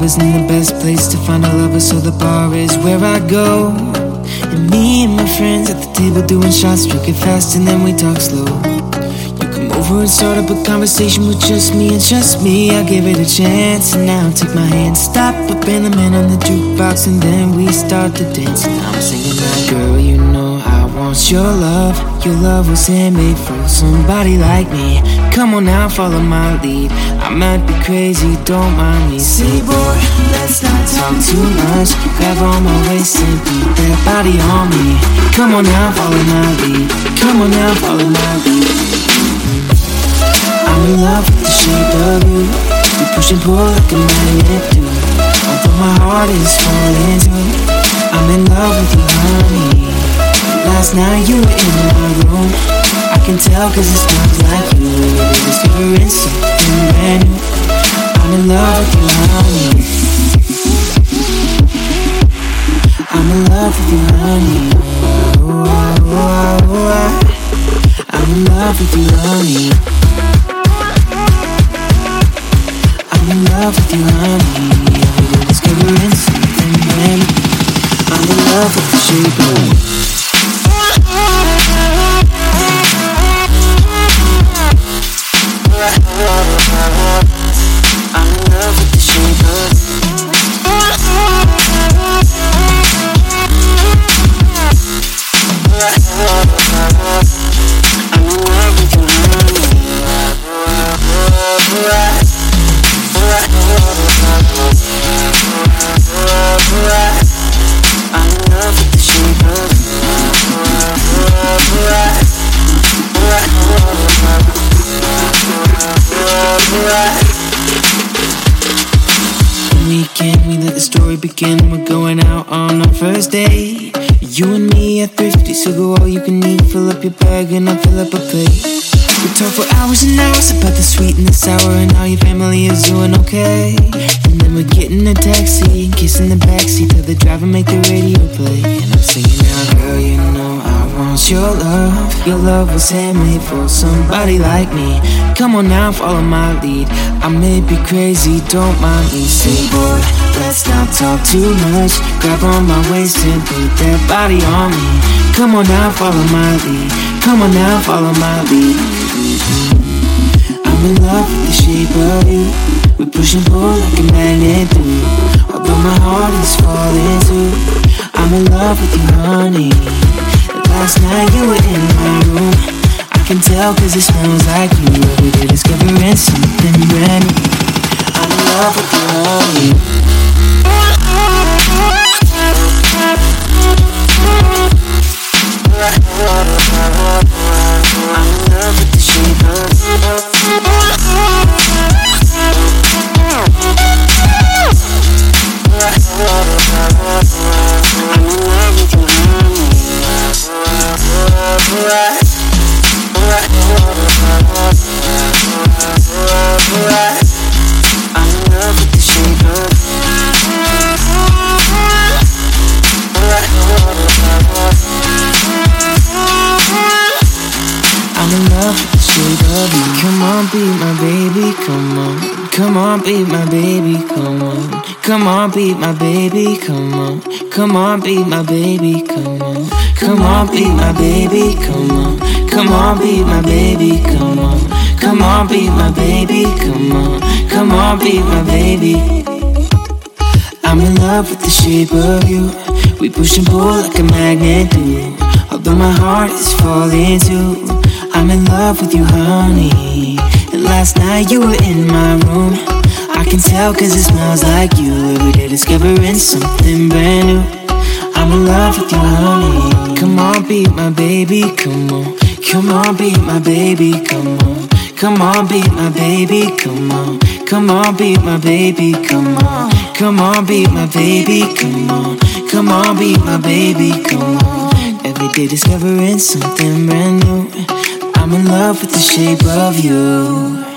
isn't the best place to find a lover, so the bar is where I go. And me and my friends at the table doing shots, drinking fast and then we talk slow. You come over and start up a conversation with just me and just me. I give it a chance and now take my hand, stop up in the man on the jukebox, and then we start to dance. And I'm singing like, girl, you know I want your love. Your love was handmade for somebody like me. Come on now, follow my lead. I might be crazy, don't mind me. Say boy, let's not talk too much. Grab on my waist and put that body on me. Come on now, follow my lead. Come on now, follow my lead. I'm in love with the shape of you. We push and pull like a magnet do. Although my heart is falling too, I'm in love with you, honey. Last night you were in my room. I can tell cause it smells like you. You're discovering something brand new. I'm in love with you, honey. I'm in love with you, honey. I'm in love with you, honey. I'm in love with you, honey. You're discovering something brand new. I'm in love with the shape of you. I'm in love with the shape of you. Weekend, we let the story begin. We're going out on our first date. You and me are thrifty, so go all you can eat. Fill up your bag and I'll fill up a plate. We talk for hours and hours about the sweet and the sour, and how your family is doing okay. And then we're getting a taxi and kissing the backseat, tell the driver make the radio play. And I'm singing out, girl, you know I want your love. Your love was handmade for somebody like me. Come on now, follow my lead. I may be crazy, don't mind me. Say boy, let's not talk too much. Grab on my waist and put that body on me. Come on now, follow my lead. Come on now, follow my lead. I'm in love with the shape of you. We push and pull like a magnet do. Although my heart is falling too, I'm in love with you, honey. Last night you were in my room. I can tell cause it smells like you. Every day discovering something brand new. I'm in love with you, honey. I'm in love with the shape of you. Come on, be my baby, come on. Come on, be my baby, come on. Come on, be my baby, come on. Come on, be my baby, come on. Come on, be my baby, come on. Come on, be my baby, come on. Come on, be my baby, come on. Come on, be my baby. I'm in love with the shape of you. We push and pull like a magnet do. Although my heart is falling too, I'm in love with you, honey. And last night you were in my room. I can tell cause it smells like you. Every day discovering something brand new. I'm in love with you, honey. Come on, be my baby, come on. Come on, be my baby, come on. Come on, be my baby, come on. Come on, be my baby, come on. Come on, be my baby, come on. Come on, be my baby, come on. Every day discovering something brand new. I'm in love with the shape of you.